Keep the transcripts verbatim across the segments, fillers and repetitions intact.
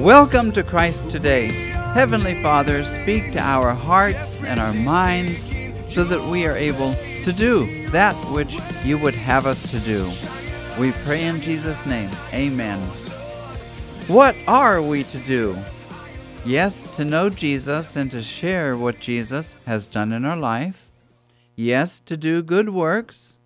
Welcome to Christ Today. Heavenly Father, speak to our hearts and our minds so that we are able to do that which you would have us to do. We pray in Jesus' name. Amen. What are we to do? Yes, to know Jesus and to share what Jesus has done in our life. Yes, to do good works.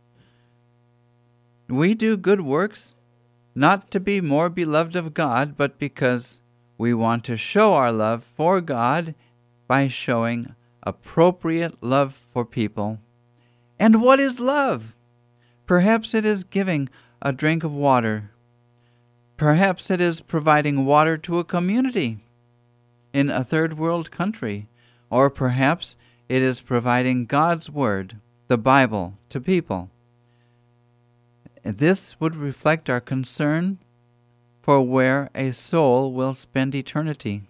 We do good works not to be more beloved of God, but because we want to show our love for God by showing appropriate love for people. And what is love? Perhaps it is giving a drink of water. Perhaps it is providing water to a community in a third world country. Or perhaps it is providing God's Word, the Bible, to people. This would reflect our concern for where a soul will spend eternity.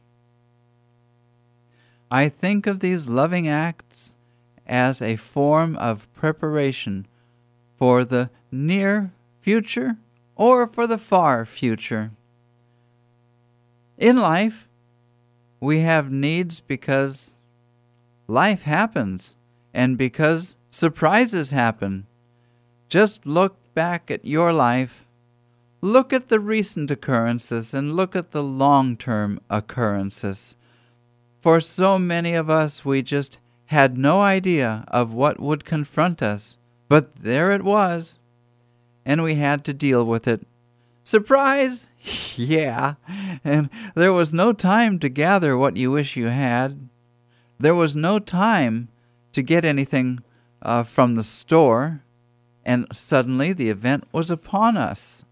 I think of these loving acts as a form of preparation for the near future or for the far future. In life, we have needs because life happens and because surprises happen. Just look back at your life. Look at the recent occurrences and look at the long-term occurrences. For so many of us, we just had no idea of what would confront us, but there it was, and we had to deal with it. Surprise! Yeah, and there was no time to gather what you wish you had. There was no time to get anything uh, from the store, and suddenly the event was upon us.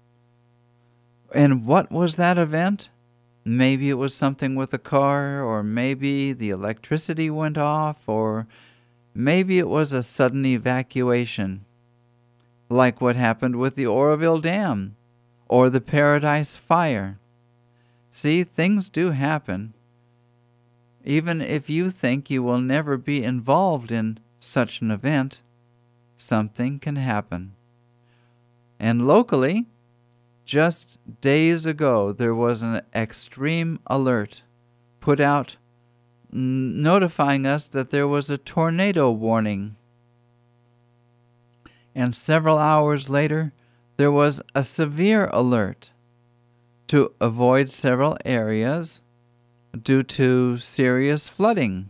And what was that event? Maybe it was something with a car, or maybe the electricity went off, or maybe it was a sudden evacuation, like what happened with the Oroville Dam, or the Paradise Fire. See, things do happen. Even if you think you will never be involved in such an event, something can happen. And locally, just days ago, there was an extreme alert put out notifying us that there was a tornado warning. And several hours later, there was a severe alert to avoid several areas due to serious flooding.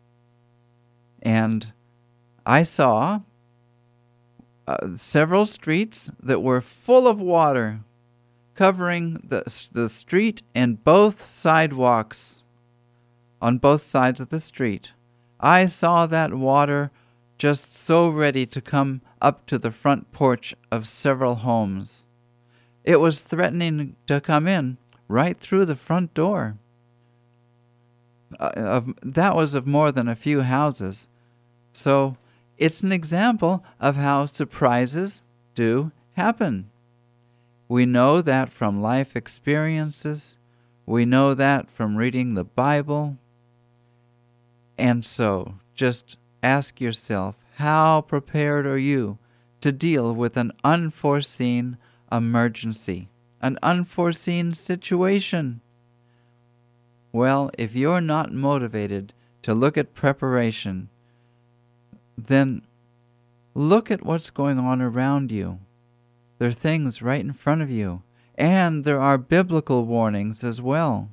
And I saw uh, several streets that were full of water, covering the, the street and both sidewalks on both sides of the street. I saw that water just so ready to come up to the front porch of several homes. It was threatening to come in right through the front door. Uh, of, that was of more than a few houses. So it's an example of how surprises do happen. We know that from life experiences. We know that from reading the Bible. And so, just ask yourself, how prepared are you to deal with an unforeseen emergency, an unforeseen situation? Well, if you're not motivated to look at preparation, then look at what's going on around you. There are things right in front of you, and there are biblical warnings as well.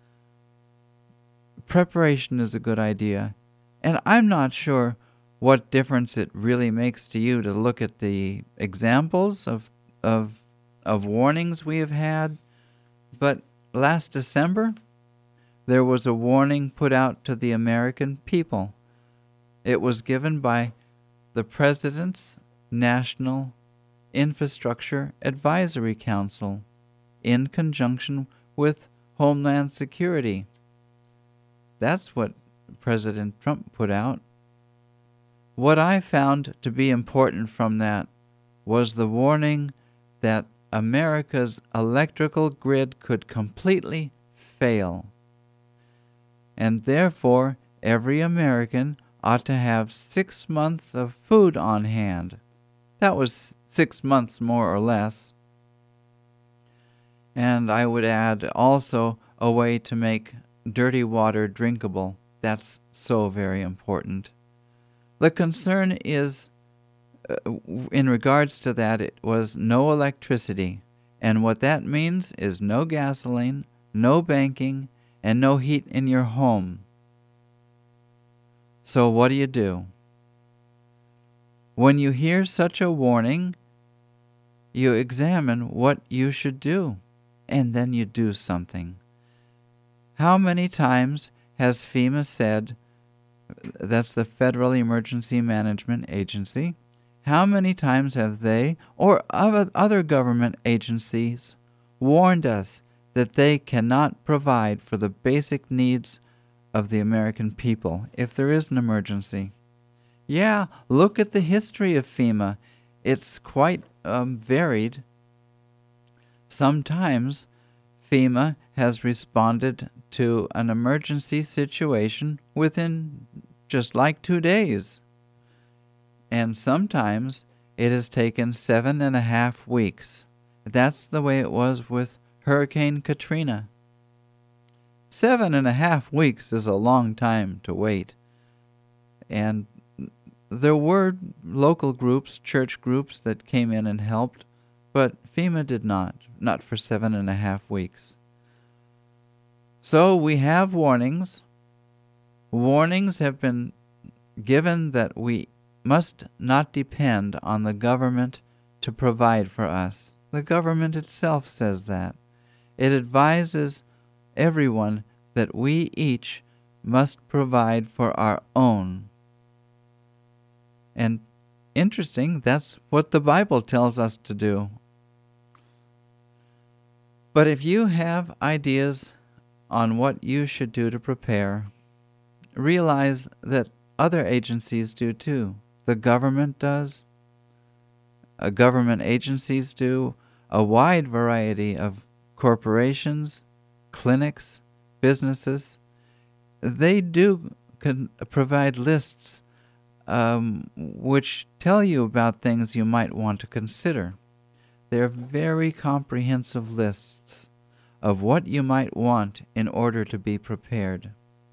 Preparation is a good idea, and I'm not sure what difference it really makes to you to look at the examples of of of warnings we have had, but last December there was a warning put out to the American people. It was given by the President's National Infrastructure Advisory Council in conjunction with Homeland Security. That's what President Trump put out. What I found to be important from that was the warning that America's electrical grid could completely fail, and therefore every American ought to have six months of food on hand. That was six months more or less. And I would add also a way to make dirty water drinkable. That's so very important. The concern is, uh, in regards to that, it was no electricity. And what that means is no gasoline, no banking, and no heat in your home. So what do you do? When you hear such a warning, you examine what you should do, and then you do something. How many times has FEMA said, that's the Federal Emergency Management Agency, how many times have they or other government agencies warned us that they cannot provide for the basic needs of the American people if there is an emergency? Yeah, look at the history of FEMA. It's quite um, varied. Sometimes FEMA has responded to an emergency situation within just like two days. And sometimes it has taken seven and a half weeks. That's the way it was with Hurricane Katrina. Seven and a half weeks is a long time to wait. And there were local groups, church groups that came in and helped, but FEMA did not, not for seven and a half weeks. So we have warnings. Warnings have been given that we must not depend on the government to provide for us. The government itself says that. It advises everyone that we each must provide for our own. And interesting, that's what the Bible tells us to do. But if you have ideas on what you should do to prepare, realize that other agencies do too. The government does. Uh, government agencies do. A wide variety of corporations, clinics, businesses. They do can provide lists um, which tell you about things you might want to consider. They're very comprehensive lists of what you might want in order to be prepared.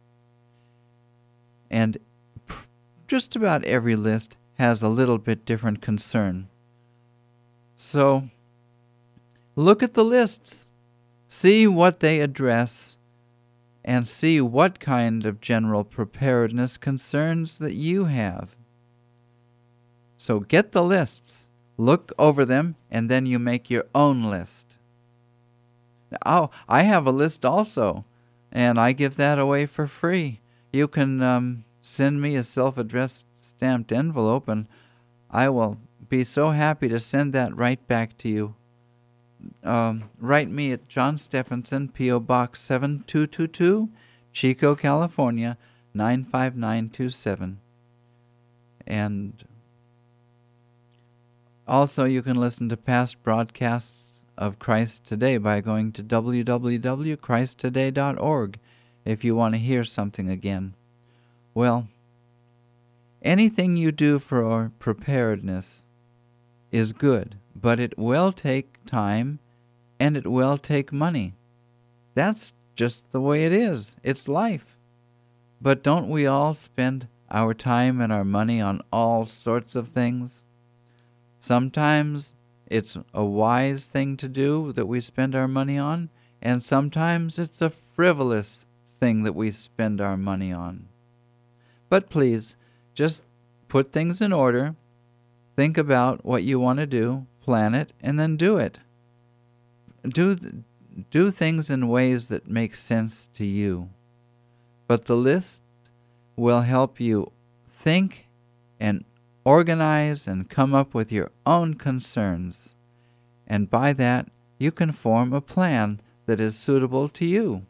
And pr- just about every list has a little bit different concern. So, look at the lists, see what they address, and see what kind of general preparedness concerns that you have. So get the lists, look over them, and then you make your own list. Oh, I have a list also, and I give that away for free. You can um, send me a self-addressed stamped envelope, and I will be so happy to send that right back to you. Um, write me at John Stephenson, P O. Box seven two two two, Chico, California, nine five nine two seven. And also you can listen to past broadcasts of Christ Today by going to w w w dot christ today dot org if you want to hear something again. Well, anything you do for preparedness is good, but it will take time and it will take money. That's just the way it is. It's life. But don't we all spend our time and our money on all sorts of things? Sometimes it's a wise thing to do that we spend our money on, and sometimes it's a frivolous thing that we spend our money on. But please, just put things in order. Think about what you want to do, plan it, and then do it. Do, do things in ways that make sense to you. But the list will help you think and organize and come up with your own concerns. And by that, you can form a plan that is suitable to you.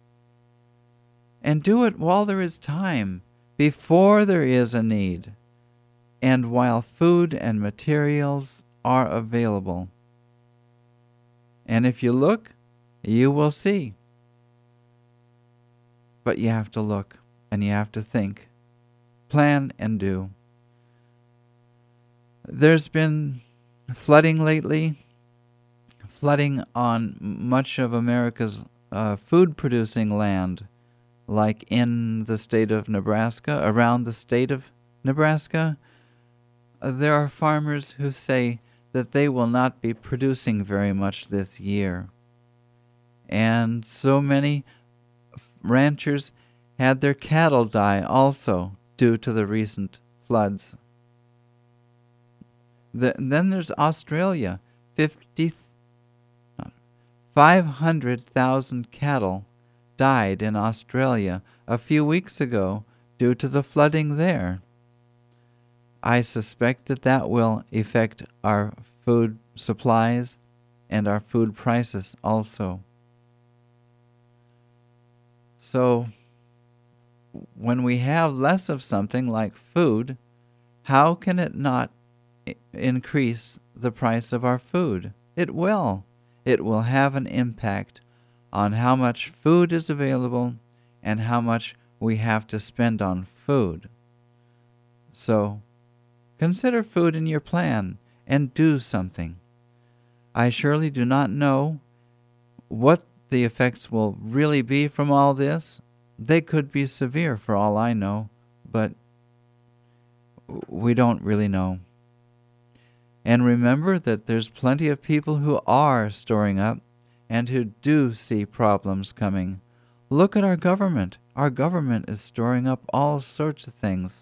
And do it while there is time, before there is a need, and while food and materials are available. And if you look, you will see. But you have to look, and you have to think, plan and do. There's been flooding lately, flooding on much of America's uh, food-producing land, like in the state of Nebraska, around the state of Nebraska, uh, there are farmers who say that they will not be producing very much this year. And so many ranchers had their cattle die also due to the recent floods. The, then there's Australia. fifty, five hundred thousand cattle died in Australia a few weeks ago due to the flooding there. I suspect that that will affect our food supplies and our food prices also. So, when we have less of something like food, how can it not I- increase the price of our food? It will. It will have an impact on how much food is available and how much we have to spend on food. So, consider food in your plan and do something. I surely do not know what the effects will really be from all this. They could be severe for all I know, but we don't really know. And remember that there's plenty of people who are storing up and who do see problems coming. Look at our government. Our government is storing up all sorts of things.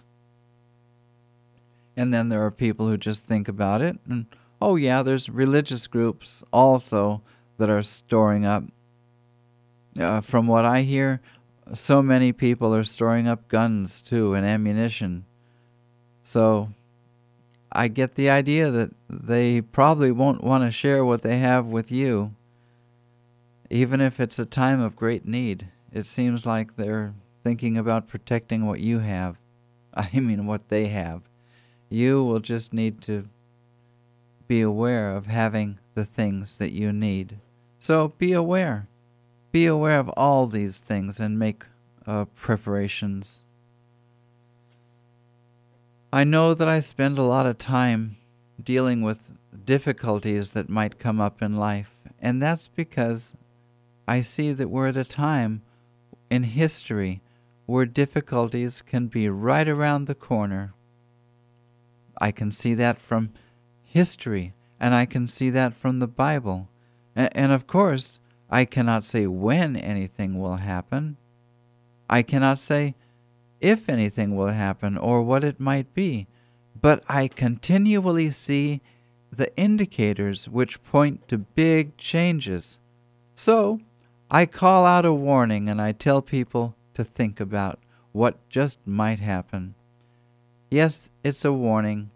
And then there are people who just think about it, and oh yeah, there's religious groups also that are storing up. Uh, from what I hear, so many people are storing up guns too and ammunition. So I get the idea that they probably won't want to share what they have with you, even if it's a time of great need. It seems like they're thinking about protecting what you have. I mean, what they have. You will just need to be aware of having the things that you need. So be aware. Be aware of all these things and make uh, preparations. I know that I spend a lot of time dealing with difficulties that might come up in life, and that's because I see that we're at a time in history where difficulties can be right around the corner. I can see that from history, and I can see that from the Bible. And, and of course, I cannot say when anything will happen. I cannot say if anything will happen or what it might be. But I continually see the indicators which point to big changes. So, I call out a warning and I tell people to think about what just might happen. Yes, it's a warning.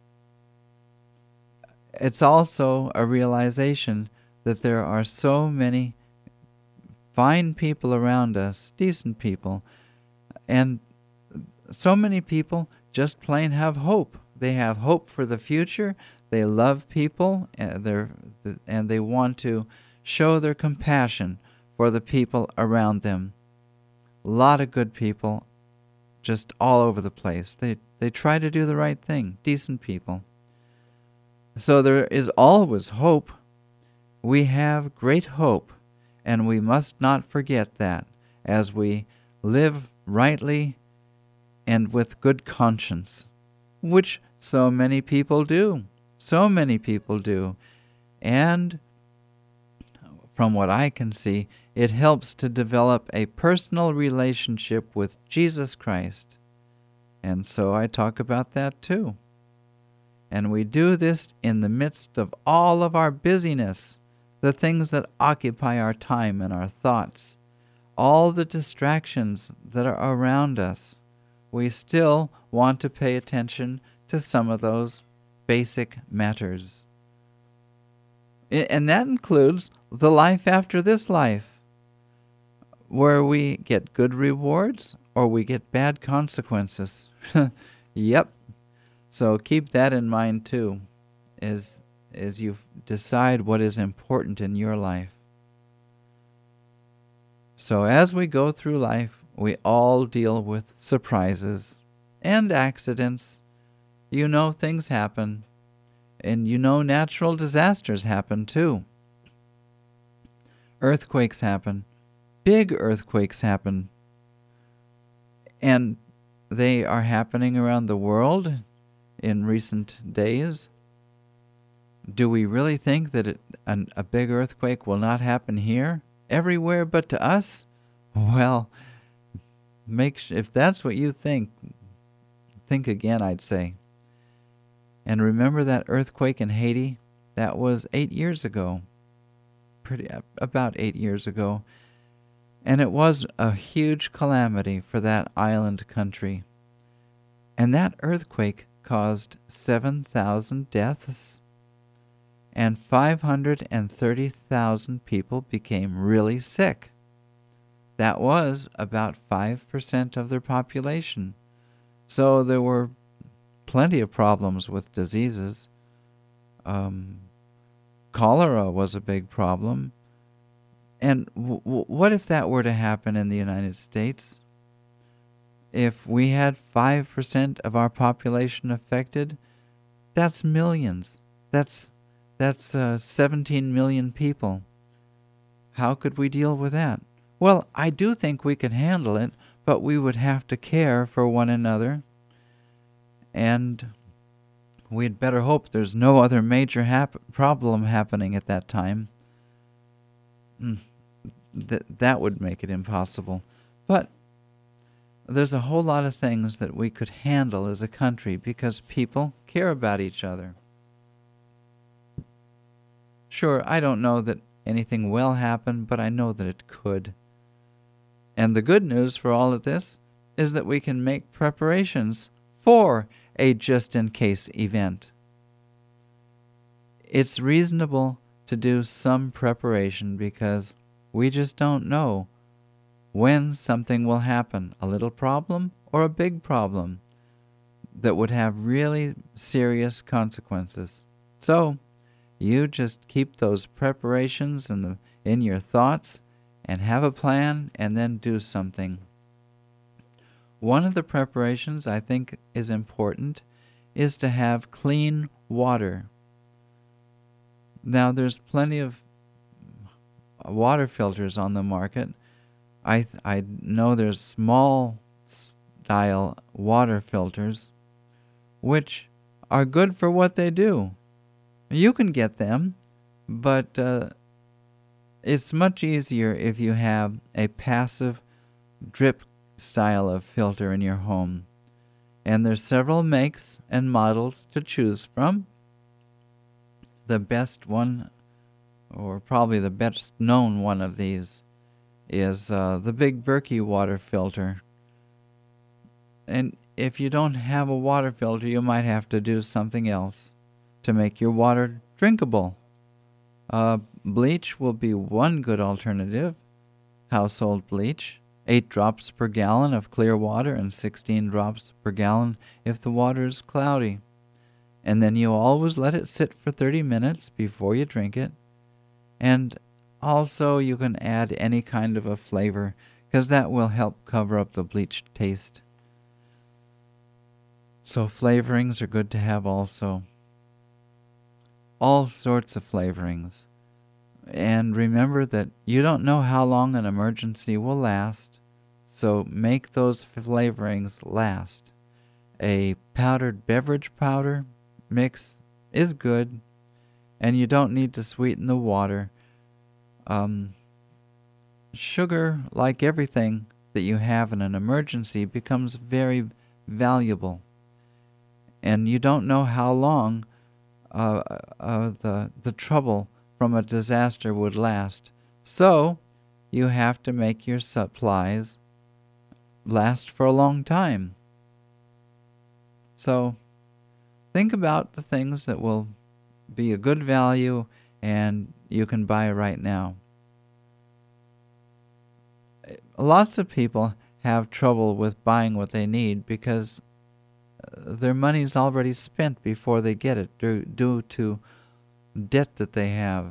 It's also a realization that there are so many fine people around us, decent people, and so many people just plain have hope. They have hope for the future. They love people, and they're and they want to show their compassion for the people around them. A lot of good people just all over the place. They they try to do the right thing, decent people. So there is always hope. We have great hope, and we must not forget that as we live rightly and with good conscience, which so many people do. So many people do. And from what I can see, it helps to develop a personal relationship with Jesus Christ. And so I talk about that too. And we do this in the midst of all of our busyness, the things that occupy our time and our thoughts, all the distractions that are around us. We still want to pay attention to some of those basic matters. And that includes the life after this life, where we get good rewards or we get bad consequences. Yep. So keep that in mind too, as, as you decide what is important in your life. So as we go through life, we all deal with surprises and accidents. You know things happen, and you know natural disasters happen too. Earthquakes happen, big earthquakes happen, and they are happening around the world in recent days. Do we really think that it, an, a big earthquake will not happen here, everywhere but to us? Well, make sh- if that's what you think, think again, I'd say. And remember that earthquake in Haiti? That was eight years ago. Pretty about eight years ago. And it was a huge calamity for that island country. And that earthquake caused seven thousand deaths, and five hundred thirty thousand people became really sick. That was about five percent of their population. So there were plenty of problems with diseases. Um, cholera was a big problem. And w- w- what if that were to happen in the United States? If we had five percent of our population affected, that's millions. That's that's uh, seventeen million people. How could we deal with that? Well, I do think we could handle it, but we would have to care for one another. And we'd better hope there's no other major hap- problem happening at that time. Mm, th- that would make it impossible. But there's a whole lot of things that we could handle as a country because people care about each other. Sure, I don't know that anything will happen, but I know that it could. And the good news for all of this is that we can make preparations for a just-in-case event. It's reasonable to do some preparation because we just don't know when something will happen, a little problem or a big problem that would have really serious consequences. So, you just keep those preparations in the in your thoughts and have a plan and then do something. One of the preparations I think is important is to have clean water. Now, there's plenty of water filters on the market. I th- I know there's small style water filters which are good for what they do. You can get them, but uh, it's much easier if you have a passive drip style of filter in your home. And there's several makes and models to choose from. The best one, or probably the best known one of these, is uh, the Big Berkey water filter. And if you don't have a water filter, you might have to do something else to make your water drinkable. Uh, bleach will be one good alternative. Household bleach. Eight drops per gallon of clear water and sixteen drops per gallon if the water is cloudy. And then you always let it sit for thirty minutes before you drink it. And also you can add any kind of a flavor because that will help cover up the bleach taste. So flavorings are good to have also. All sorts of flavorings. And remember that you don't know how long an emergency will last, so make those flavorings last. A powdered beverage powder mix is good, and you don't need to sweeten the water. Um, sugar, like everything that you have in an emergency, becomes very valuable. And you don't know how long uh, uh, the the trouble from a disaster would last. So, you have to make your supplies last for a long time. So, think about the things that will be a good value and you can buy right now. Lots of people have trouble with buying what they need because their money's already spent before they get it due, due to debt that they have.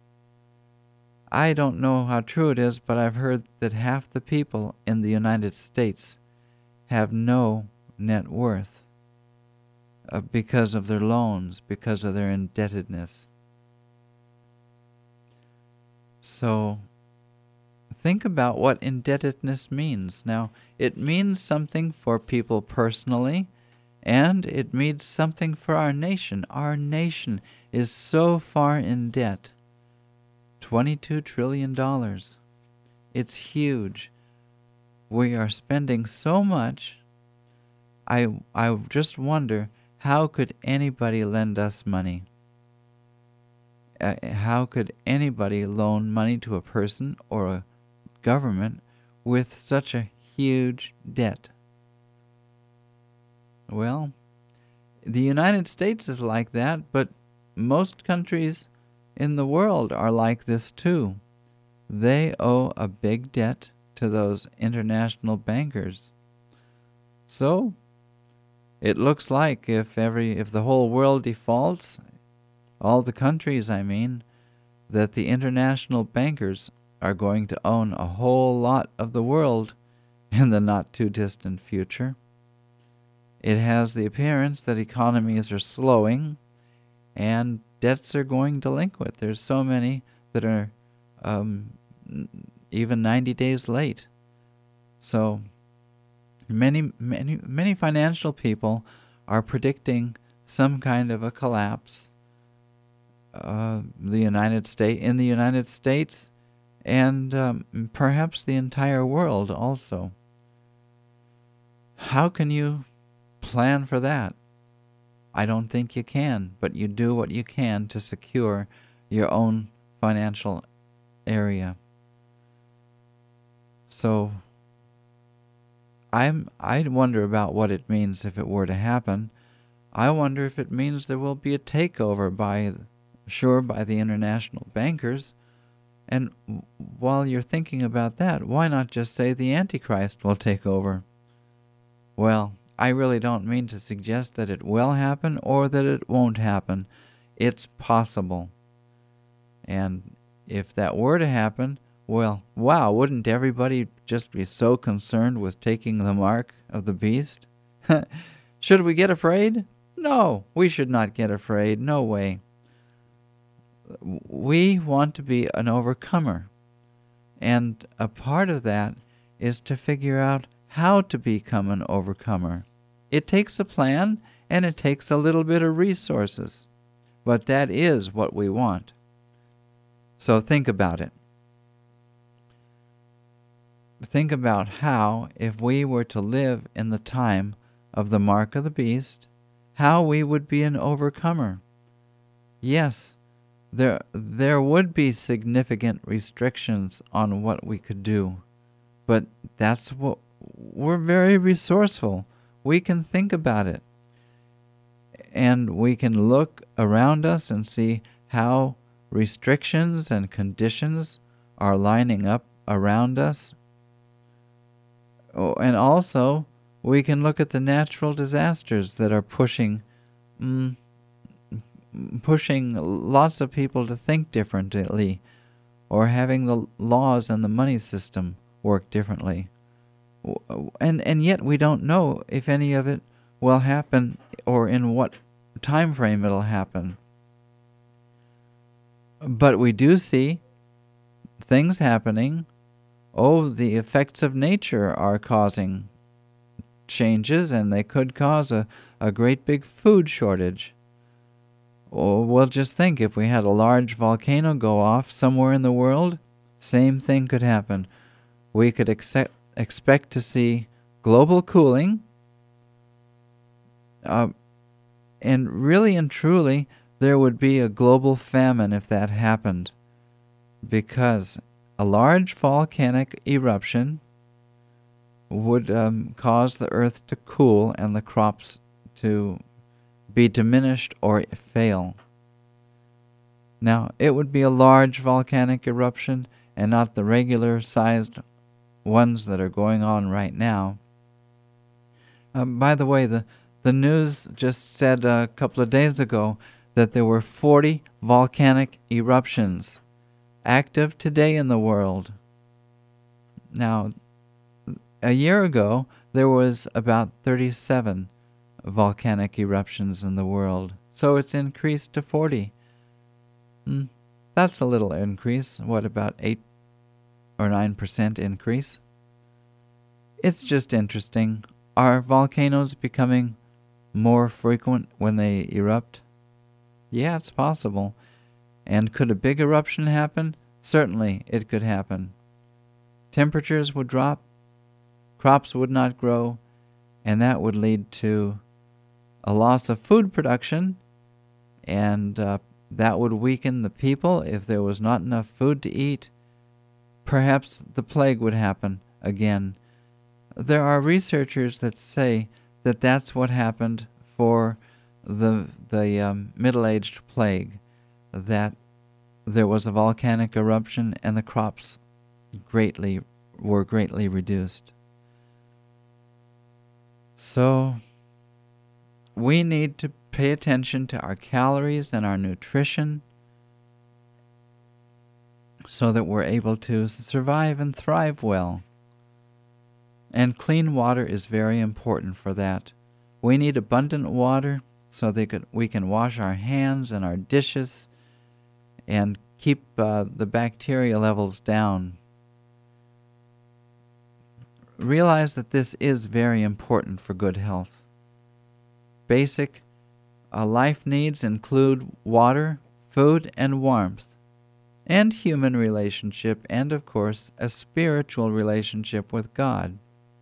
I don't know how true it is, but I've heard that half the people in the United States have no net worth uh, because of their loans, because of their indebtedness. So think about what indebtedness means. Now, it means something for people personally, and it means something for our nation. Our nation is so far in debt. twenty-two trillion dollars. It's huge. We are spending so much. I I just wonder, how could anybody lend us money? Uh, how could anybody loan money to a person or a government with such a huge debt? Well, the United States is like that, but most countries in the world are like this too. They owe a big debt to those international bankers. So, it looks like if every if the whole world defaults, all the countries, I mean, that the international bankers are going to own a whole lot of the world in the not-too-distant future. It has the appearance that economies are slowing and debts are going delinquent. There's so many that are um, even ninety days late. So many, many, many financial people are predicting some kind of a collapse. Uh, the United States, in the United States, and um, perhaps the entire world also. How can you plan for that? I don't think you can, but you do what you can to secure your own financial area. So, I'm I wonder about what it means if it were to happen. I wonder if it means there will be a takeover by Sure, by the international bankers. And while you're thinking about that, why not just say the Antichrist will take over? Well, I really don't mean to suggest that it will happen or that it won't happen. It's possible. And if that were to happen, well, wow, wouldn't everybody just be so concerned with taking the mark of the beast? Should we get afraid? No, we should not get afraid. No way. We want to be an overcomer, and a part of that is to figure out how to become an overcomer. It takes a plan, and it takes a little bit of resources, but that is what we want. So think about it. Think about how, if we were to live in the time of the mark of the beast, how we would be an overcomer. Yes, There, there would be significant restrictions on what we could do, but that's what we're very resourceful. We can think about it, and we can look around us and see how restrictions and conditions are lining up around us. Oh, and also, we can look at the natural disasters that are pushing mm, pushing lots of people to think differently, or having the laws and the money system work differently. And and yet we don't know if any of it will happen or in what time frame it'll happen. But we do see things happening. Oh, the effects of nature are causing changes, and they could cause a, a great big food shortage. Or we'll just think, if we had a large volcano go off somewhere in the world, same thing could happen. We could accept, expect to see global cooling, uh, and really and truly, there would be a global famine if that happened, because a large volcanic eruption would um, cause the earth to cool and the crops to be diminished or fail. Now, it would be a large volcanic eruption and not the regular sized ones that are going on right now. Um, by the way, the, the news just said a couple of days ago that there were forty volcanic eruptions active today in the world. Now, a year ago, there was about thirty-seven volcanic eruptions in the world, so it's increased to forty. Hmm, that's a little increase. What, about eight or nine percent increase. It's just interesting. Are volcanoes becoming more frequent when they erupt? Yeah, it's possible. And could a big eruption happen? Certainly it could happen. Temperatures would drop, crops would not grow, and that would lead to a loss of food production, and uh, that would weaken the people. If there was not enough food to eat, perhaps the plague would happen again. There are researchers that say that that's what happened for the the um, middle-aged plague, that there was a volcanic eruption and the crops greatly were greatly reduced. So we need to pay attention to our calories and our nutrition so that we're able to survive and thrive well. And clean water is very important for that. We need abundant water so they could, we can wash our hands and our dishes and keep uh, the bacteria levels down. Realize that this is very important for good health. Basic uh, life needs include water, food, and warmth, and human relationship, and of course, a spiritual relationship with God.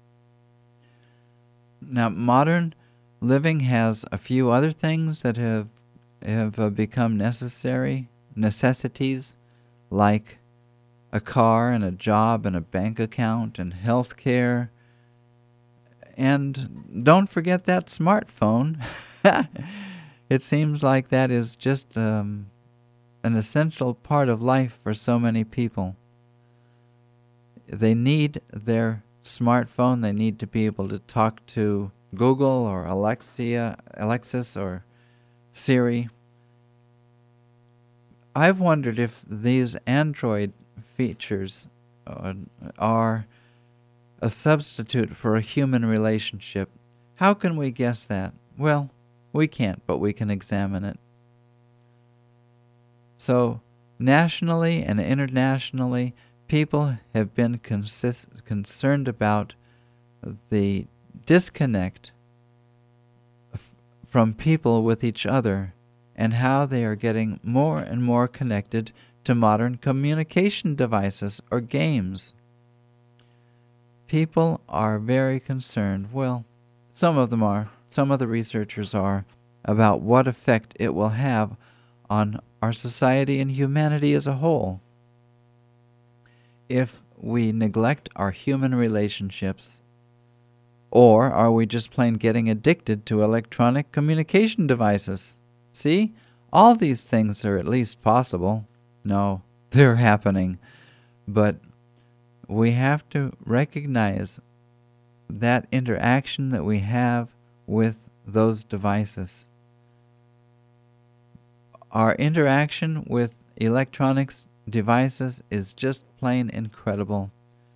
Now, modern living has a few other things that have have uh, become necessary, necessities, like a car and a job and a bank account and health care. And don't forget that smartphone. It seems like that is just um, an essential part of life for so many people. They need their smartphone. They need to be able to talk to Google or Alexia, Alexis or Siri. I've wondered if these Android features uh, are a substitute for a human relationship. How can we guess that? Well, we can't, but we can examine it. So, nationally and internationally, people have been consist- concerned about the disconnect f- from people with each other and how they are getting more and more connected to modern communication devices or games. People are very concerned, well, some of them are, some of the researchers are, about what effect it will have on our society and humanity as a whole if we neglect our human relationships. Or are we just plain getting addicted to electronic communication devices? See, all these things are at least possible. No, they're happening. But we have to recognize that interaction that we have with those devices. Our interaction with electronics devices is just plain incredible.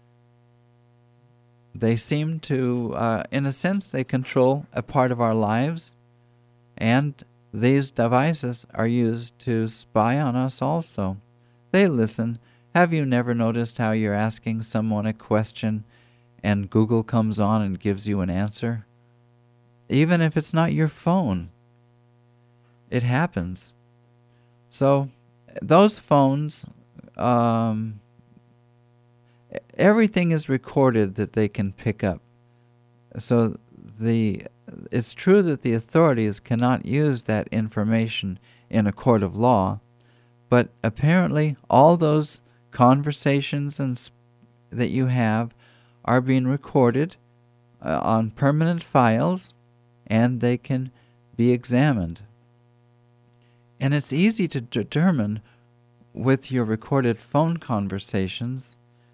They seem to, uh, in a sense, they control a part of our lives, and these devices are used to spy on us also. They listen. Have you never noticed how you're asking someone a question and Google comes on and gives you an answer? Even if it's not your phone. It happens. So, those phones, um, everything is recorded that they can pick up. So the it's true that the authorities cannot use that information in a court of law, but apparently all those conversations and sp- that you have are being recorded uh, on permanent files, and they can be examined. And it's easy to determine with your recorded phone conversations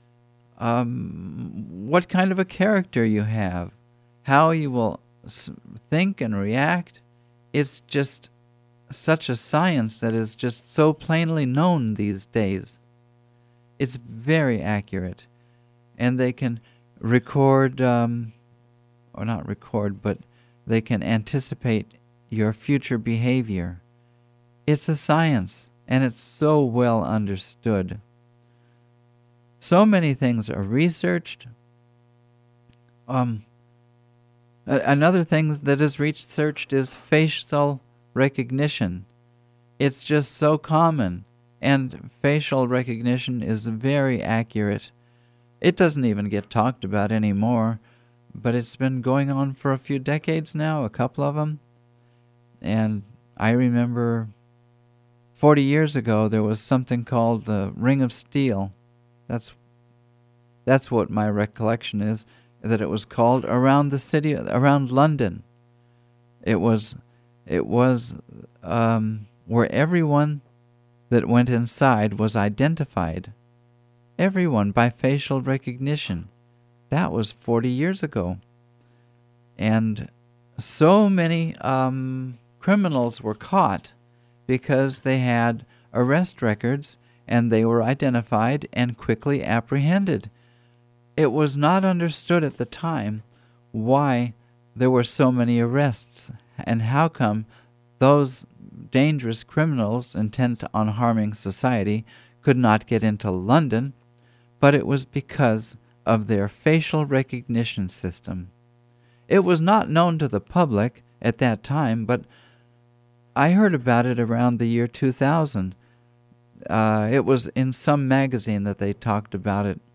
um, what kind of a character you have, how you will s- think and react. It's just such a science that is just so plainly known these days. It's very accurate. And they can record, um, or not record, but they can anticipate your future behavior. It's a science, and it's so well understood. So many things are researched. Um, a- another thing that is researched is facial recognition. It's just so common, and facial recognition is very accurate. It doesn't even get talked about anymore, but it's been going on for a few decades now, a couple of them. And I remember forty years ago there was something called the Ring of Steel. That's that's what my recollection is, that it was called, around the city, around London. It was it was um, where everyone that went inside was identified. Everyone by facial recognition. That was forty years ago. And so many um, criminals were caught because they had arrest records and they were identified and quickly apprehended. It was not understood at the time why there were so many arrests and how come those dangerous criminals intent on harming society could not get into London, but it was because of their facial recognition system. It was not known to the public at that time, but I heard about it around the year two thousand. Uh, it was in some magazine that they talked about it.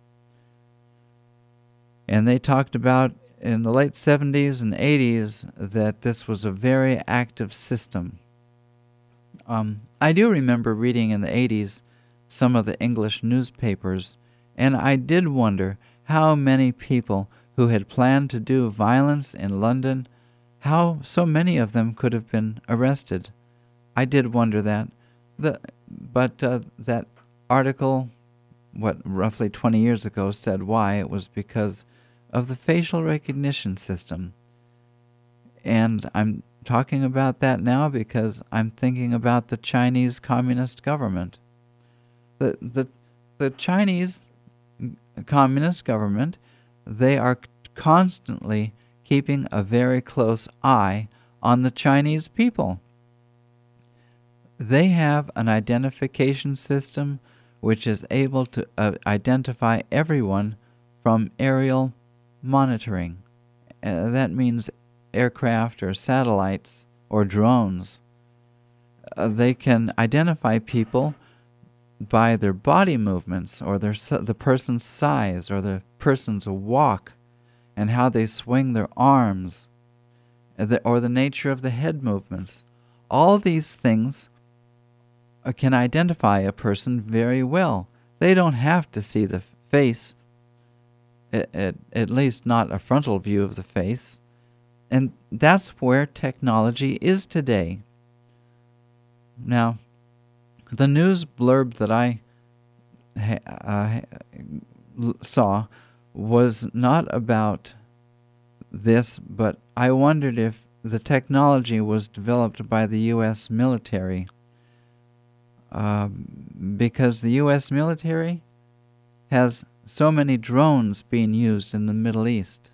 And they talked about in the late seventies and eighties that this was a very active system. Um, I do remember reading in the eighties some of the English newspapers, and I did wonder how many people who had planned to do violence in London, how so many of them could have been arrested. I did wonder that. The, but uh, that article, what, roughly twenty years ago, said why. It was because of the facial recognition system. And I'm talking about that now because I'm thinking about the Chinese Communist government. The, the, the Chinese Communist government, they are constantly keeping a very close eye on the Chinese people. They have an identification system which is able to uh, identify everyone from aerial monitoring. Uh, that means aircraft or satellites or drones. Uh, they can identify people by their body movements or their the person's size or the person's walk and how they swing their arms or the, or the nature of the head movements. All these things can identify a person very well. They don't have to see the face, at, at, at least not a frontal view of the face. And that's where technology is today. Now, the news blurb that I uh, saw was not about this, but I wondered if the technology was developed by the U S military. Uh, because the U S military has so many drones being used in the Middle East.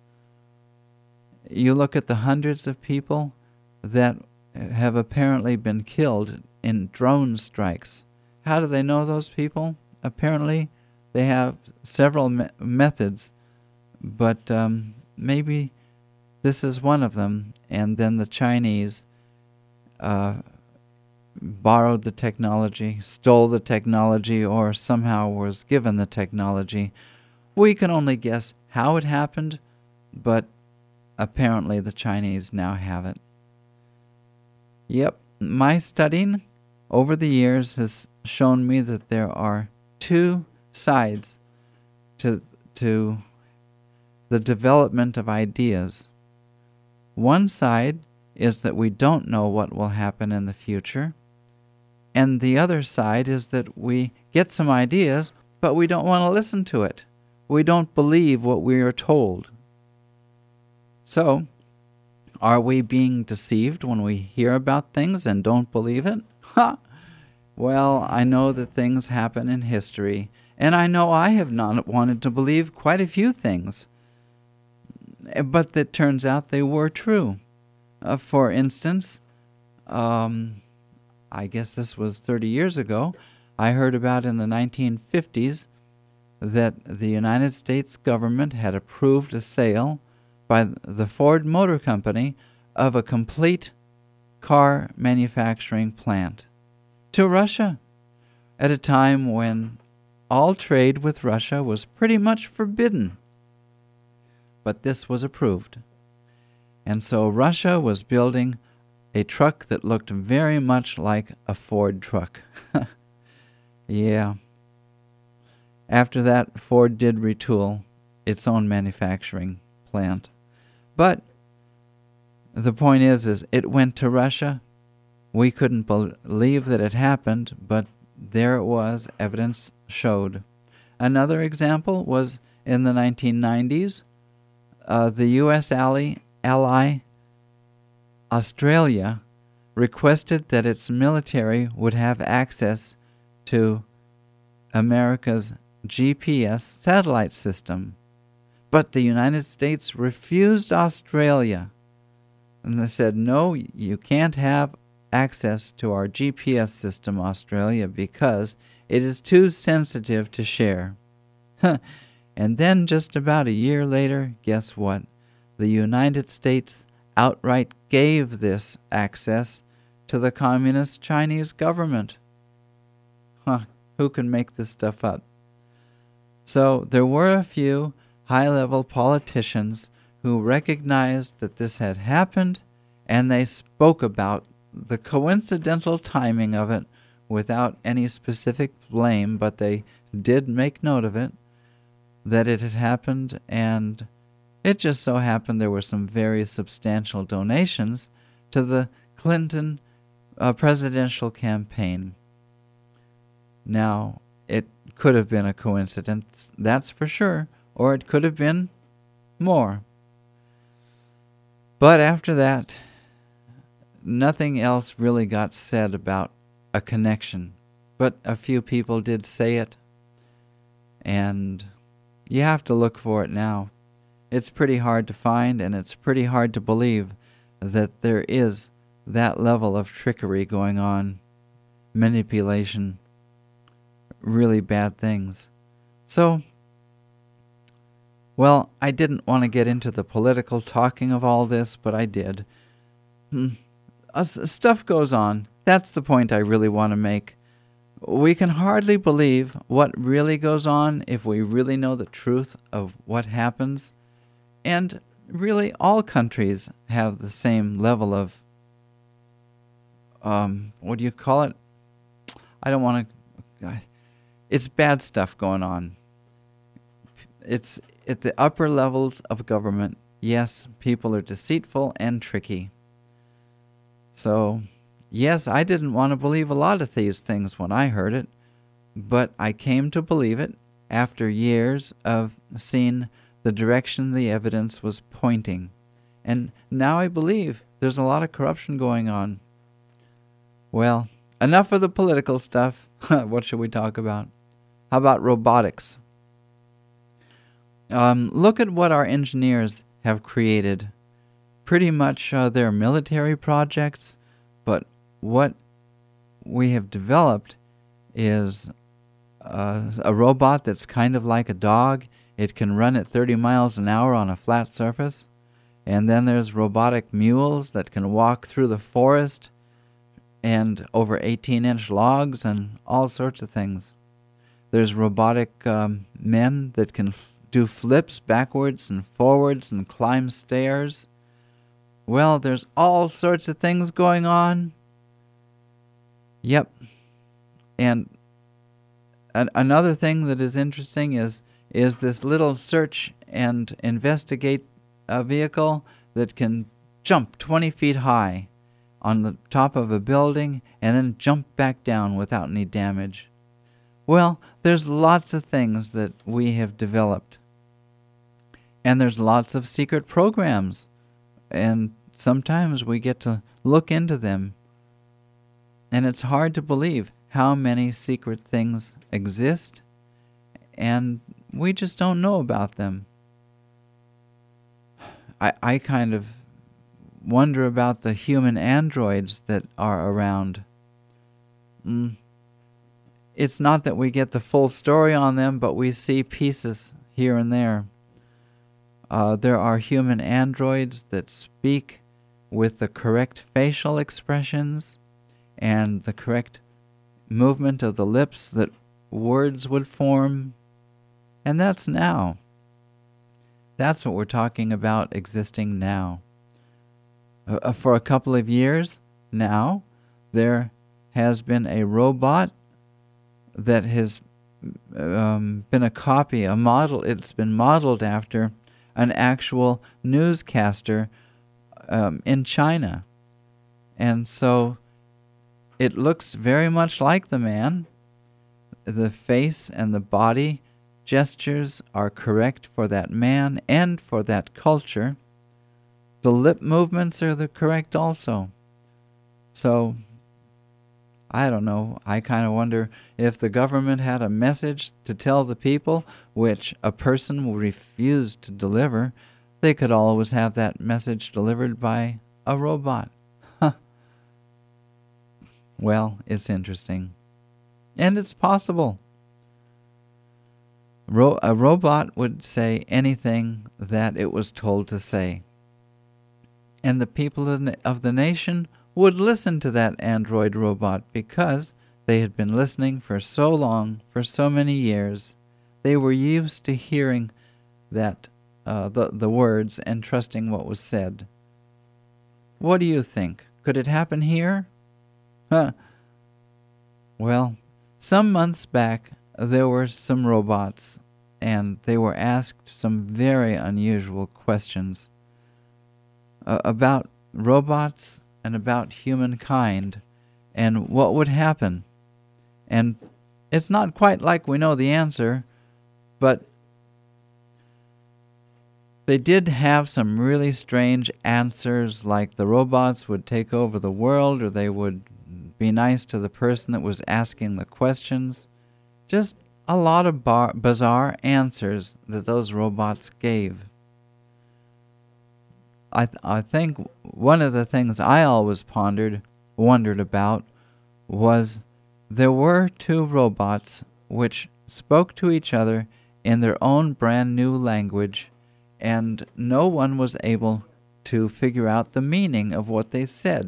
You look at the hundreds of people that have apparently been killed in drone strikes. How do they know those people? Apparently, they have several me- methods, but um, maybe this is one of them, and then the Chinese uh, borrowed the technology, stole the technology, or somehow was given the technology. We can only guess how it happened, but apparently the Chinese now have it. Yep, my studying over the years has shown me that there are two sides to to the development of ideas. One side is that we don't know what will happen in the future, and the other side is that we get some ideas, but we don't want to listen to it. We don't believe what we are told. So, are we being deceived when we hear about things and don't believe it? Ha! Well, I know that things happen in history, and I know I have not wanted to believe quite a few things, but it turns out they were true. Uh, for instance, um, I guess this was thirty years ago, I heard about in the nineteen fifties that the United States government had approved a sale by the Ford Motor Company of a complete car manufacturing plant to Russia at a time when all trade with Russia was pretty much forbidden. But this was approved. And so Russia was building a truck that looked very much like a Ford truck. Yeah. After that, Ford did retool its own manufacturing plant. But the point is, is it went to Russia. We couldn't believe that it happened, but there it was. Evidence showed. Another example was in the nineteen nineties. Uh, the U S ally, ally Australia requested that its military would have access to America's G P S satellite system. But the United States refused Australia. And they said, no, you can't have access to our G P S system, Australia, because it is too sensitive to share. And then just about a year later, guess what? The United States outright gave this access to the communist Chinese government. Huh, who can make this stuff up? So there were a few high-level politicians who recognized that this had happened, and they spoke about the coincidental timing of it without any specific blame, but they did make note of it, that it had happened, and it just so happened there were some very substantial donations to the Clinton uh, presidential campaign. Now, it could have been a coincidence, that's for sure, or it could have been more. But after that, nothing else really got said about a connection. But a few people did say it, and you have to look for it now. It's pretty hard to find, and it's pretty hard to believe that there is that level of trickery going on, manipulation, really bad things. So, well, I didn't want to get into the political talking of all this, but I did. Hmm. Uh, stuff goes on. That's the point I really want to make. We can hardly believe what really goes on if we really know the truth of what happens. And really, all countries have the same level of, um, what do you call it? I don't want to, it's bad stuff going on. It's at the upper levels of government. Yes, people are deceitful and tricky. So, yes, I didn't want to believe a lot of these things when I heard it, but I came to believe it after years of seeing the direction the evidence was pointing. And now I believe there's a lot of corruption going on. Well, enough of the political stuff. What should we talk about? How about robotics? Um, look at what our engineers have created. Pretty much uh, they're military projects, but what we have developed is uh, a robot that's kind of like a dog. It can run at thirty miles an hour on a flat surface. And then there's robotic mules that can walk through the forest and over eighteen-inch logs and all sorts of things. There's robotic um, men that can f- do flips backwards and forwards and climb stairs. Well, there's all sorts of things going on. Yep. And an- another thing that is interesting is is this little search and investigate a vehicle that can jump twenty feet high on the top of a building and then jump back down without any damage. Well, there's lots of things that we have developed. And there's lots of secret programs. And sometimes we get to look into them. And it's hard to believe how many secret things exist, and we just don't know about them. I, I kind of wonder about the human androids that are around. Mm. it's not that we get the full story on them, but we see pieces here and there. Uh, there are human androids that speak with the correct facial expressions and the correct movement of the lips that words would form. And that's now. That's what we're talking about existing now. Uh, for a couple of years now, there has been a robot that has um, been a copy, a model. It's been modeled after an actual newscaster um, in China. And so it looks very much like the man. The face and the body gestures are correct for that man and for that culture. The lip movements are the correct also. So, I don't know. I kind of wonder if the government had a message to tell the people which a person will refuse to deliver, they could always have that message delivered by a robot. Huh. Well, it's interesting. And it's possible. Ro- a robot would say anything that it was told to say. And the people of the nation would listen to that android robot because they had been listening for so long, for so many years. They were used to hearing that uh, the, the words and trusting what was said. What do you think? Could it happen here? Huh. Well, some months back, there were some robots, and they were asked some very unusual questions uh, about robots and about humankind and what would happen. And it's not quite like we know the answer, but they did have some really strange answers, like the robots would take over the world, or they would be nice to the person that was asking the questions. Just a lot of bar- bizarre answers that those robots gave. I th- I think one of the things I always pondered, wondered about, was there were two robots which spoke to each other in their own brand new language, and no one was able to figure out the meaning of what they said.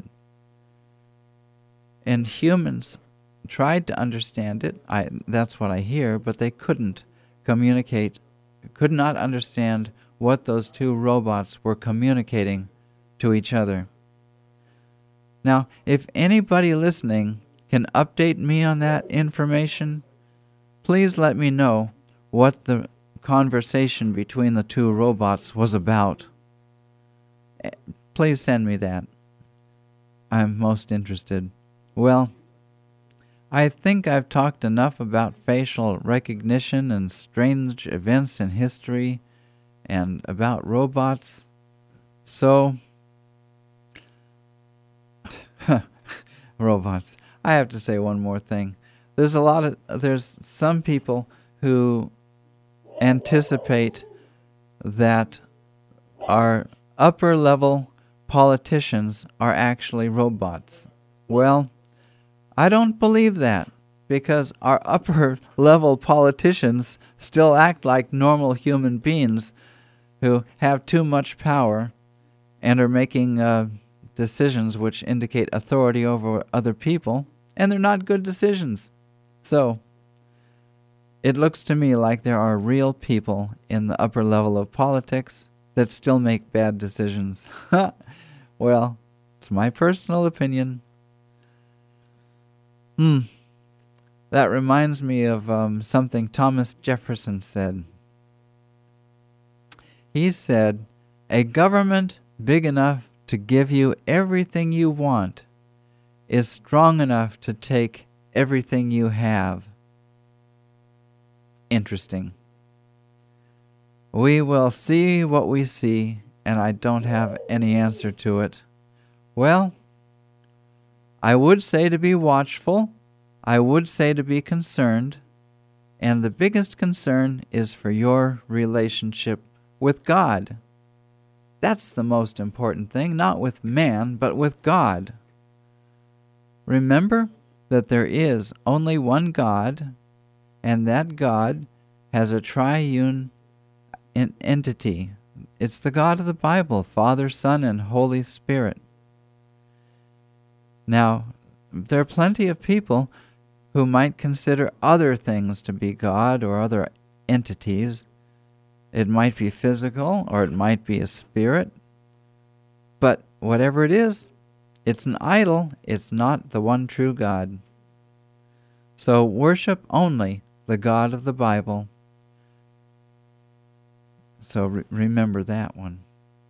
And humans tried to understand it. I, that's what I hear, but they couldn't communicate, could not understand what those two robots were communicating to each other. Now, if anybody listening can update me on that information, please let me know what the conversation between the two robots was about. Please send me that. I'm most interested. Well, I think I've talked enough about facial recognition and strange events in history and about robots. So, robots. I have to say one more thing. There's a lot of, there's some people who anticipate that our upper level politicians are actually robots. Well, I don't believe that, because our upper level politicians still act like normal human beings who have too much power and are making uh, decisions which indicate authority over other people, and they're not good decisions. So, it looks to me like there are real people in the upper level of politics that still make bad decisions. Well, it's my personal opinion. Hmm. That reminds me of um, something Thomas Jefferson said. He said, "A government big enough to give you everything you want is strong enough to take everything you have." Interesting. We will see what we see, and I don't have any answer to it. Well, I would say to be watchful. I would say to be concerned. And the biggest concern is for your relationship with God. That's the most important thing, not with man, but with God. Remember, that there is only one God, and that God has a triune entity. It's the God of the Bible, Father, Son, and Holy Spirit. Now, there are plenty of people who might consider other things to be God or other entities. It might be physical or it might be a spirit. But whatever it is, it's an idol. It's not the one true God. So worship only the God of the Bible. So re- remember that one.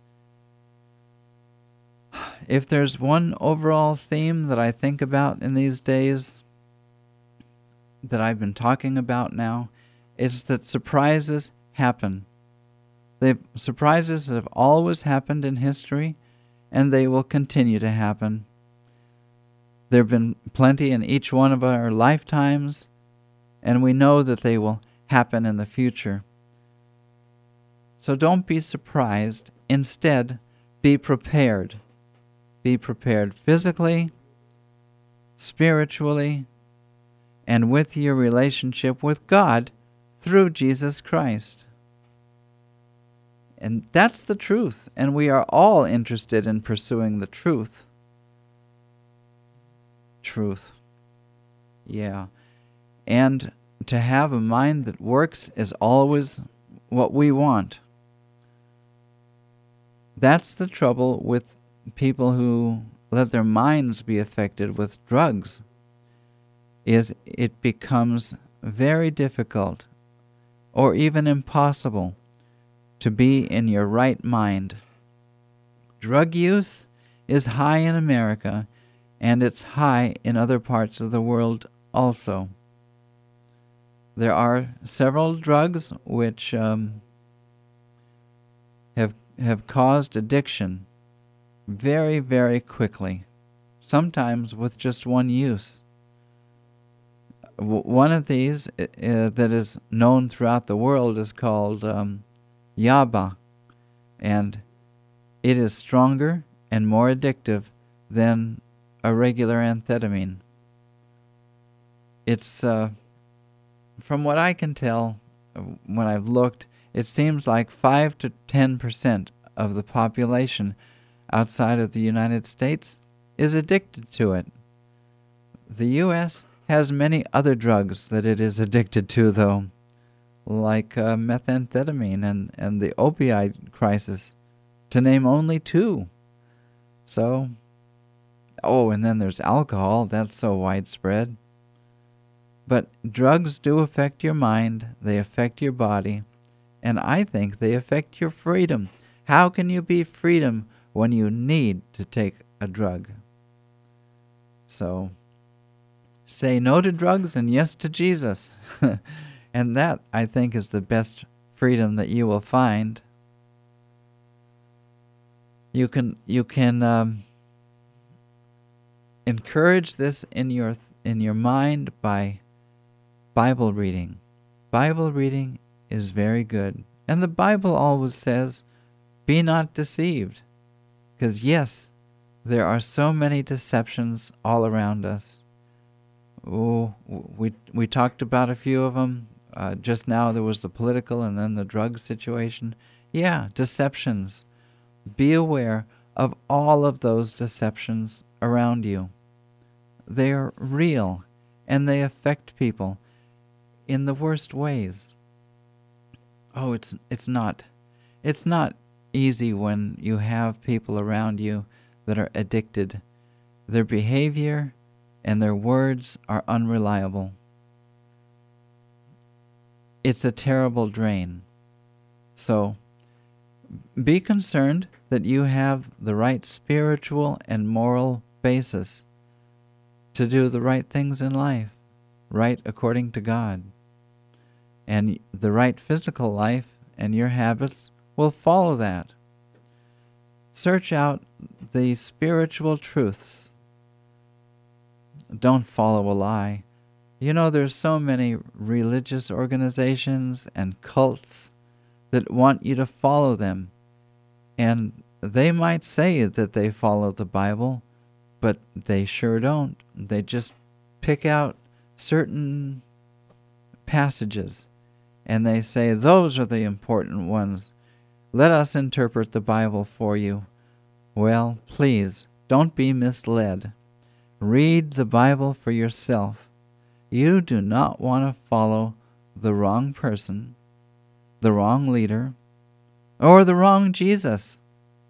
If there's one overall theme that I think about in these days, that I've been talking about now, it's that surprises happen. The surprises have always happened in history, and they will continue to happen. There have been plenty in each one of our lifetimes, and we know that they will happen in the future. So don't be surprised. Instead, be prepared. Be prepared physically, spiritually, and with your relationship with God through Jesus Christ. And that's the truth, and we are all interested in pursuing the truth. Truth. Yeah. And to have a mind that works is always what we want. That's the trouble with people who let their minds be affected with drugs, is it becomes very difficult or even impossible to be in your right mind. Drug use is high in America, and it's high in other parts of the world also. There are several drugs which um, have have caused addiction very, very quickly, sometimes with just one use. W- one of these uh, that is known throughout the world is called um, Yaba, and it is stronger and more addictive than a regular amphetamine. It's, uh, from what I can tell, when I've looked, it seems like five to ten percent of the population outside of the United States is addicted to it. The U S has many other drugs that it is addicted to, though, like uh, methamphetamine and, and the opioid crisis, to name only two. So, oh, and then there's alcohol. That's so widespread. But drugs do affect your mind. They affect your body. And I think they affect your freedom. How can you be freedom when you need to take a drug? So, say no to drugs and yes to Jesus. And that, I think, is the best freedom that you will find. You can you can um, encourage this in your in your mind by Bible reading. Bible reading is very good. And the Bible always says, be not deceived. Because yes, there are so many deceptions all around us. Oh, we we talked about a few of them. Uh, just now there was the political and then the drug situation. Yeah, deceptions. Be aware of all of those deceptions around you. They are real, and they affect people in the worst ways. Oh, it's it's not. It's not easy when you have people around you that are addicted. Their behavior and their words are unreliable. It's a terrible drain. So, be concerned that you have the right spiritual and moral basis to do the right things in life, right according to God. And the right physical life and your habits will follow that. Search out the spiritual truths. Don't follow a lie. You know, there's so many religious organizations and cults that want you to follow them. And they might say that they follow the Bible, but they sure don't. They just pick out certain passages, and they say, those are the important ones. Let us interpret the Bible for you. Well, please, don't be misled. Read the Bible for yourself. You do not want to follow the wrong person, the wrong leader, or the wrong Jesus.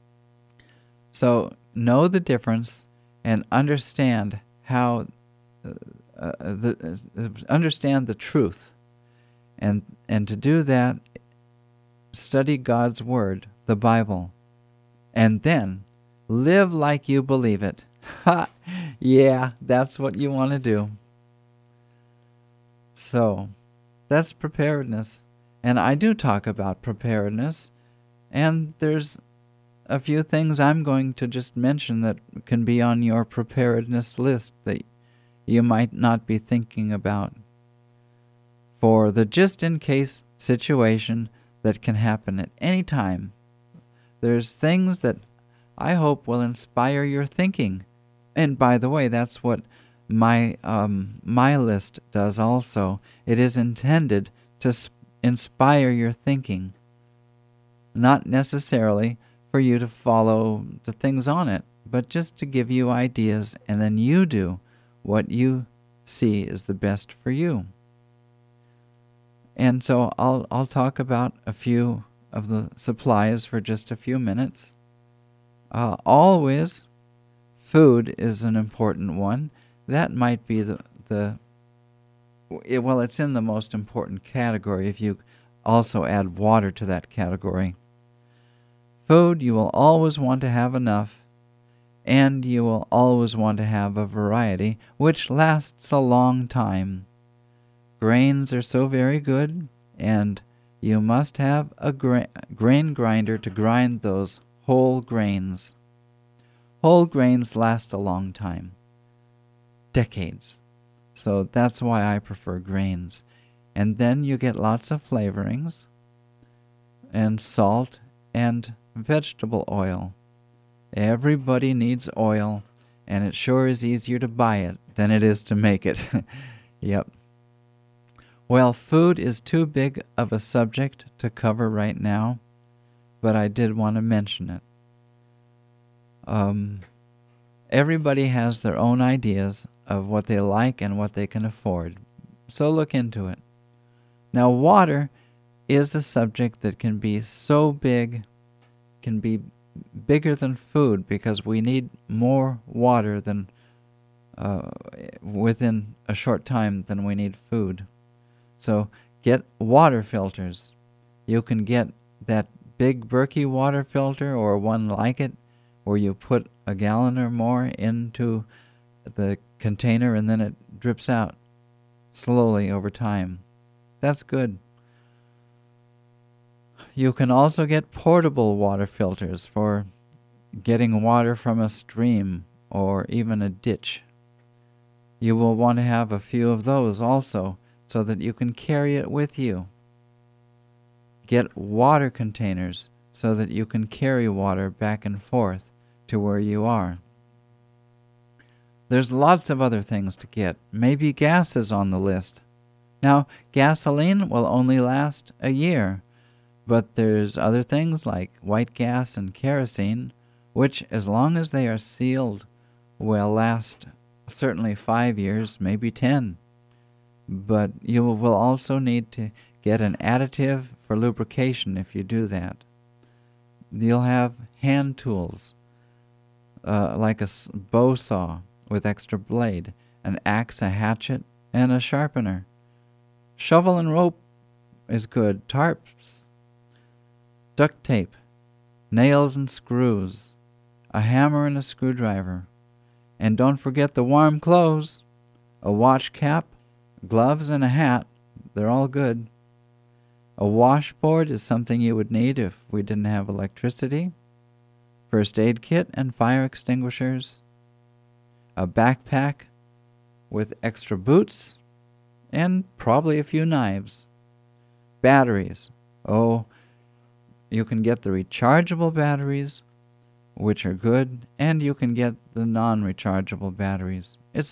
So know the difference and understand how uh, uh, the uh, understand the truth, and and to do that, study God's Word, the Bible, and then live like you believe it. Ha! Yeah, that's what you want to do. So, that's preparedness. And I do talk about preparedness, and there's a few things I'm going to just mention that can be on your preparedness list that you might not be thinking about for the just-in-case situation that can happen at any time. There's things that I hope will inspire your thinking. And by the way, that's what my um, my list does also. It is intended to sp- inspire your thinking, not necessarily for you to follow the things on it, but just to give you ideas, and then you do what you see is the best for you. And so I'll I'll talk about a few of the supplies for just a few minutes. Uh, always, food is an important one. That might be the, the it, well, it's in the most important category if you also add water to that category. Food, you will always want to have enough, and you will always want to have a variety, which lasts a long time. Grains are so very good, and you must have a gra- grain grinder to grind those whole grains. Whole grains last a long time. Decades. So that's why I prefer grains. And then you get lots of flavorings, and salt, and vegetable oil. Everybody needs oil, and it sure is easier to buy it than it is to make it. Yep. Well, food is too big of a subject to cover right now, but I did want to mention it. Um, everybody has their own ideas of what they like and what they can afford, so look into it. Now, water is a subject that can be so big, can be bigger than food, because we need more water than uh, within a short time than we need food. So get water filters. You can get that big Berkey water filter or one like it, where you put a gallon or more into the container and then it drips out slowly over time. That's good. You can also get portable water filters for getting water from a stream or even a ditch. You will want to have a few of those also, so that you can carry it with you. Get water containers so that you can carry water back and forth to where you are. There's lots of other things to get. Maybe gas is on the list. Now, gasoline will only last a year, but there's other things like white gas and kerosene, which, as long as they are sealed, will last certainly five years, maybe ten. But you will also need to get an additive for lubrication if you do that. You'll have hand tools, uh, like a bow saw with extra blade, an axe, a hatchet, and a sharpener. Shovel and rope is good. Tarps, duct tape, nails and screws, a hammer and a screwdriver. And don't forget the warm clothes, a watch cap, gloves, and a hat. They're all good. A washboard is something you would need if we didn't have electricity. First aid kit and fire extinguishers. A backpack with extra boots, and probably a few knives. Batteries. Oh, you can get the rechargeable batteries, which are good, and you can get the non-rechargeable batteries. It's all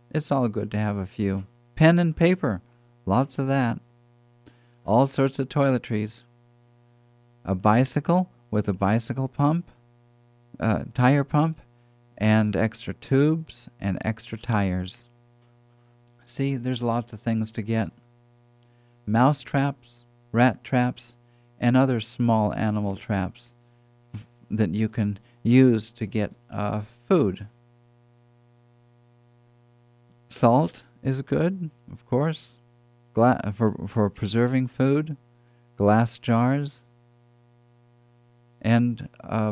It's all good to have a few. Pen and paper, lots of that. All sorts of toiletries. A bicycle with a bicycle pump, uh, tire pump, and extra tubes and extra tires. See, there's lots of things to get. Mouse traps, rat traps, and other small animal traps that you can use to get uh, food. Salt is good, of course, Gla- for, for preserving food, glass jars, and, uh,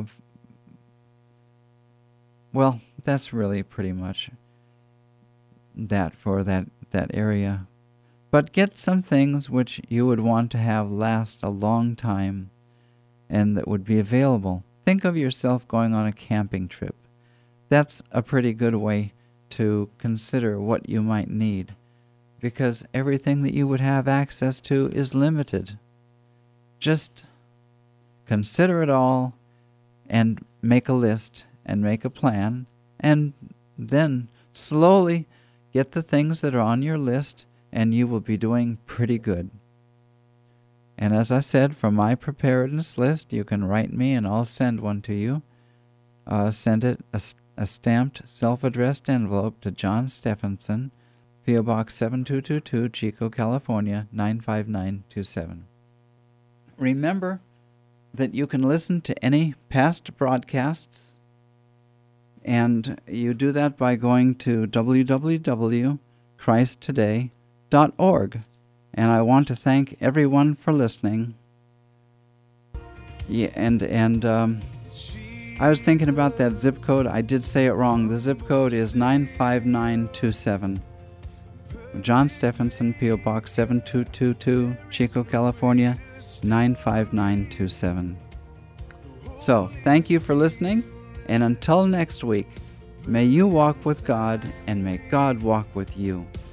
well, that's really pretty much that for that, that area. But get some things which you would want to have last a long time and that would be available. Think of yourself going on a camping trip. That's a pretty good way to consider what you might need, because everything that you would have access to is limited. Just consider it all and make a list and make a plan, and then slowly get the things that are on your list, and you will be doing pretty good. And as I said, from my preparedness list, you can write me and I'll send one to you. Uh, send it a, a stamped, self-addressed envelope to John Stephenson, P O Box seven two two two, Chico, California, nine five nine two seven. Remember that you can listen to any past broadcasts, and you do that by going to w w w dot christ today dot org. And I want to thank everyone for listening. Yeah, and and um, I was thinking about that zip code. I did say it wrong. The zip code is nine five nine two seven. John Stephenson, P O Box seven two two two, Chico, California, nine five nine two seven. So, thank you for listening, and until next week, may you walk with God, and may God walk with you.